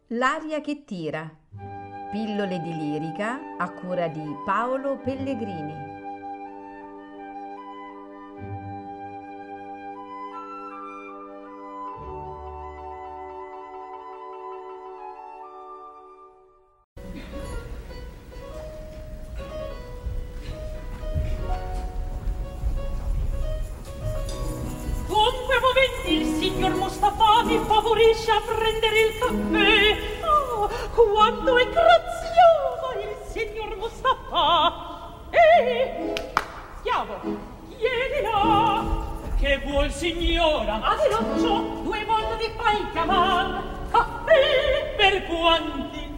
L'aria che tira. Pillole di lirica a cura di Paolo Pellegrini. Il signor Mustafa mi favorisce a prendere il caffè. Oh, quanto è grazioso il signor Mustafa. Schiavo, chiedila. Che vuol signora? Adelaccio, 2 volte di fai chiamar. Caffè per quanti?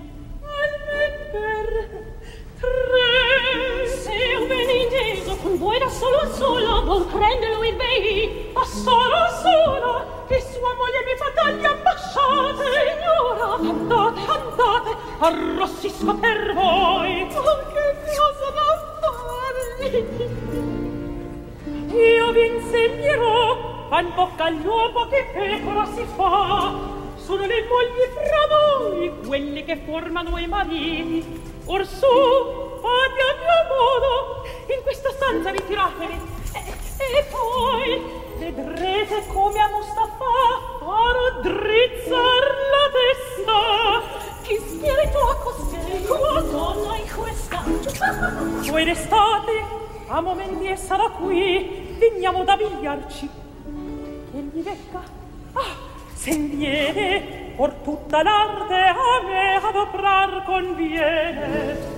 Per 3. Se un ben inteso con voi da solo vuol prenderlo il bei, ma solo che sua moglie mi fa tagli ambasciate. Signora, andate, arrossisco per voi. Oh, che cosa da fare? Io vi insegnerò, fan bocca all'uovo che pecora si fa. Sono le mogli fra voi, quelle che formano i mariti. Orsù, fate a mio modo, in questa stanza ritiratevi. E poi vedrete come a Mustafa farò drizzar la testa. Che spirito a costei, tua donna in questa. Voi restate, a momenti e sarà qui, veniamo da bigliarci. Che gli vecca? Se viene, por tutta l'arte a me adoprar conviene.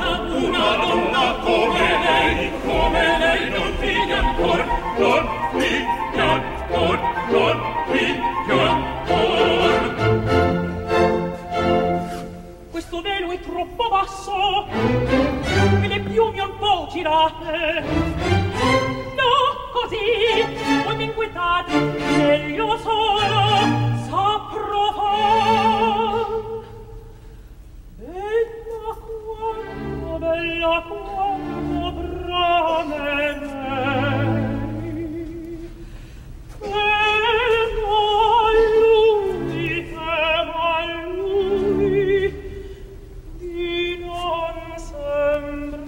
una donna come lei non figlia ancor, non figlia ancor, non figlia ancor. Questo velo è troppo basso e le piume un po' girate. No, così, non mi inquietate, meglio solo saprò far. Bella quanto bramerei, temo a lui, di non sembrare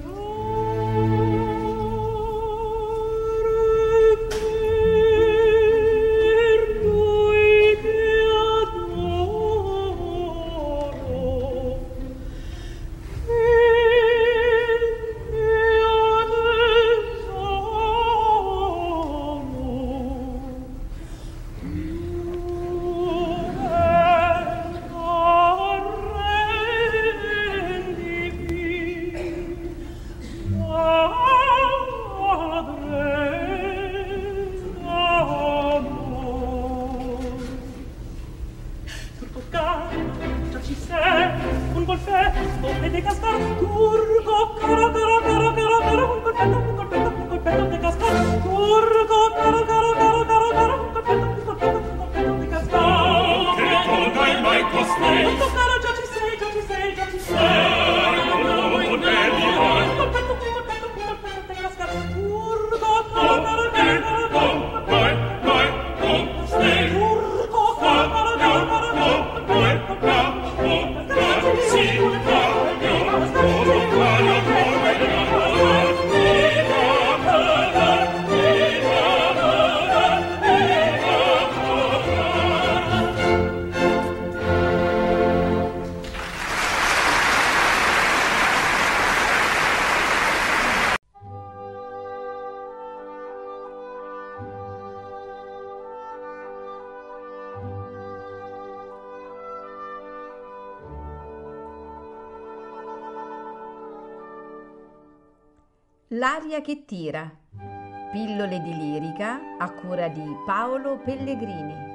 per lui che adoro. Già ci sei, un golfetto e de cascar, turco, caro, caro, caro, caro, caro, un colpetto de cascar, turco, caro, caro, caro, caro, caro, un colpetto de cascar. Che tolga il mai costei, Turco, caro, già ci sei, già ci sei, già ci sei. non devi mai. Un colpetto de cascar, turco, caro, caro, caro, caro, caro, Vai, vai, non stei. turco, caro, caro, caro, caro, L'aria che tira. Pillole di lirica a cura di Paolo Pellegrini.